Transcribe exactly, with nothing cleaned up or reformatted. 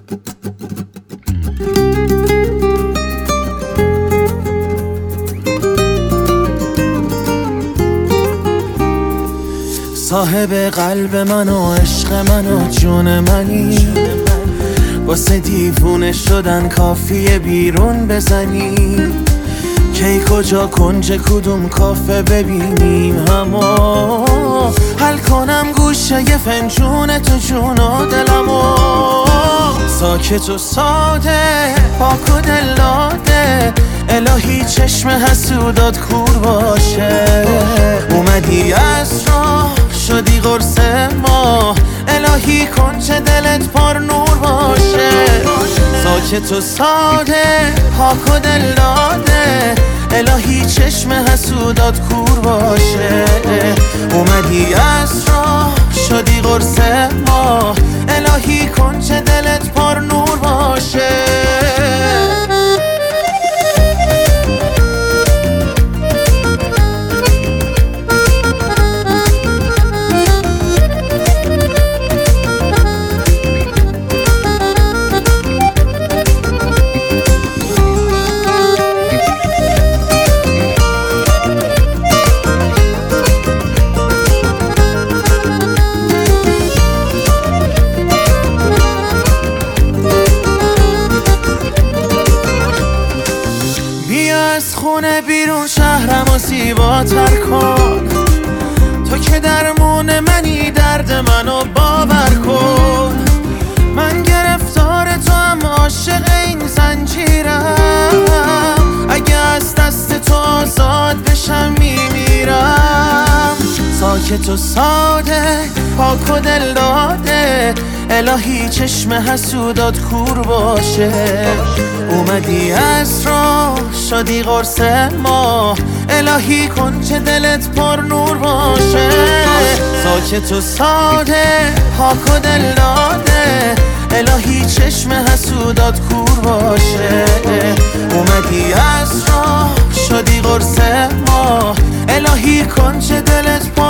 صاحب قلب من و عشق من و جون منی، واسه دیوونه شدن کافیه بیرون بزنی. کی کجا کنج کدوم کافه ببینیم همو، حل کنم گوشه یه فنجون تو جون و دلمو. ساکت و ساده پاک و دل داده، الهی چشم حسودات کور باشه. اومدی از راه شدی قرص ما، الهی کن چه دلت پر نور باشه. ساکت و ساده پاک و دل داده، الهی چشم حسودات کور باشه. اومدی از راه شدی قرص ما، الهی کن چه دلت پر نور باشه. از خونه بیرون شهرم و زیباتر کن، تو که درمون منی درد منو باور کن. من گرفتار تو هم عاشق این زنجیرم، اگه از دست تو آزاد بشم میمیرم. ساکت و ساده پاک و دل داده، الهی چشم حسودات کور باشه. اومدی از راه شدی قرص ما، الهی کن چه دلت پر نور باشه. ساکت و ساده پاک و دل داده، الهی چشم حسودات کور باشه. اومدی از راه شدی قرص ما، الهی کن چه دلت پر